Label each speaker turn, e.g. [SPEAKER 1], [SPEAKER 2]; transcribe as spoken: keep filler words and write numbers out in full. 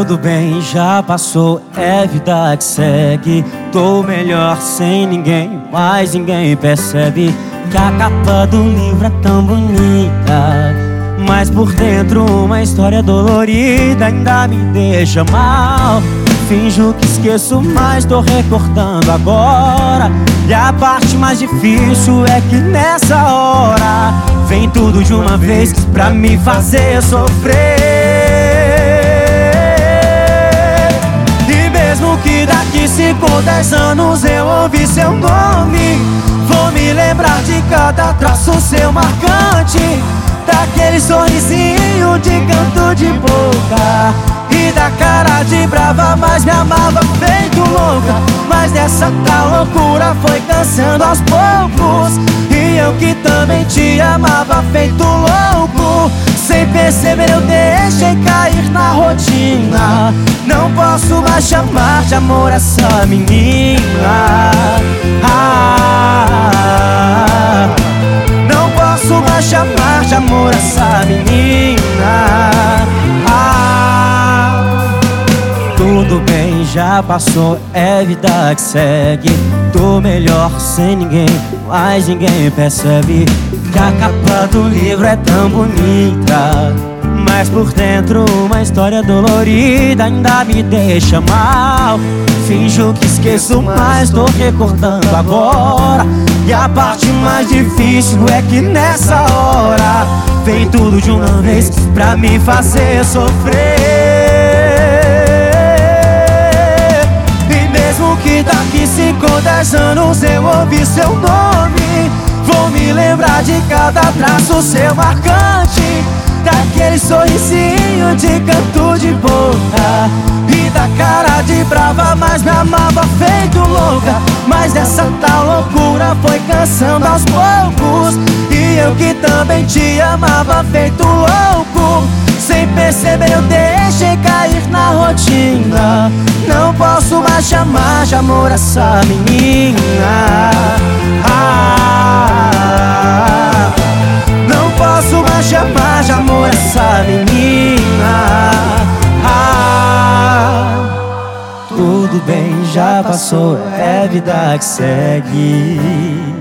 [SPEAKER 1] Tudo bem, já passou, é vida que segue. Tô melhor sem ninguém, mas ninguém percebe que a capa do livro é tão bonita, mas por dentro uma história dolorida ainda me deixa mal. Finjo que esqueço, mas tô recordando agora. E a parte mais difícil é que nessa hora vem tudo de uma vez pra me fazer sofrer. E mesmo que daqui cinco, dez anos eu ouvir seu nome, vou me lembrar de cada traço seu marcante, daquele sorrisinho de canto de boca e da cara de brava, mas me amava feito louca. Mas dessa tal loucura foi cansando aos poucos, e eu que também te amava feito louco. Sem perceber eu deixei cair na rotina. Não posso mais chamar de amor essa menina. Ah, não posso mais chamar de amor essa menina. Tudo bem, já passou, é vida que segue. Tô melhor sem ninguém, mas ninguém percebe que a capa do livro é tão bonita, mas por dentro uma história dolorida ainda me deixa mal. Finjo que esqueço, mas tô recordando agora. E a parte mais difícil é que nessa hora vem tudo de uma vez pra me fazer sofrer. Que daqui cinco, dez anos eu ouvir seu nome, vou me lembrar de cada traço seu marcante, daquele sorrisinho de canto de boca e da cara de brava, mas me amava feito louca. Mas essa tal loucura foi cansando aos poucos, e eu que também te amava feito louco. Sem perceber eu deixei cair na rotina. Não posso mais chamar de amor essa menina. Ah, não posso mais chamar de amor essa menina. Ah, tudo bem, já passou, é vida que segue.